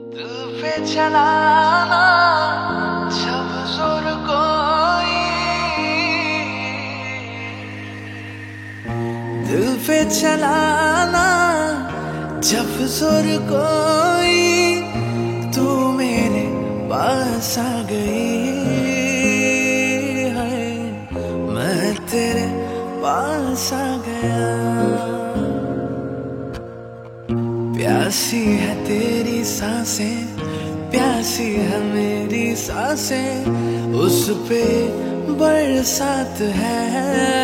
दिल पे चलाना जब जोर कोई, दिल पे चलाना जब जोर कोई, तू मेरे पास आ गई है, मैं तेरे पास आ गया। प्यासी है तेरी सांसें, प्यासी है मेरी सांसें, उस पे बरसात है,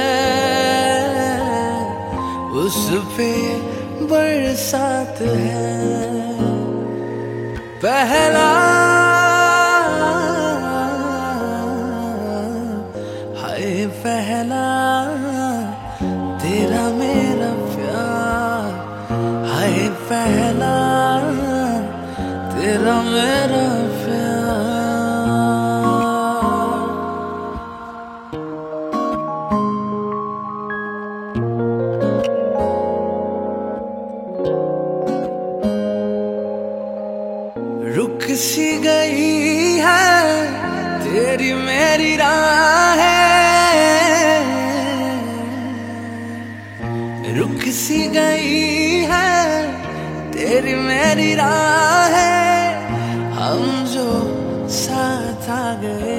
उस पे बरसात है। पहला हाय पहला तेरा मेरा प्यार, हाय पहला तेरा मेरा प्यार। रुक सी गई है तेरी मेरी राहें, रुक सी गई है तेरी मेरी राहें, हम जो साथ आ गए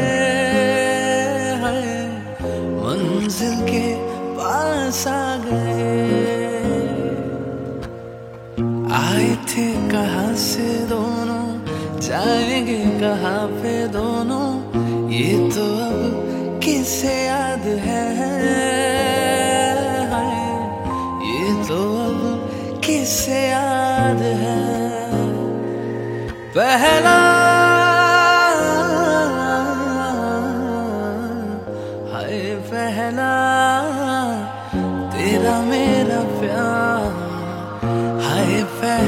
हैं, मंजिल के पास आ गए। आए थे कहाँ से दोनों, जाएंगे कहाँ पे दोनों, ये तो अब किसे याद है, ये तो अब किसे याद है। पहला हाय पहला तेरा मेरा प्यार, हाय पहला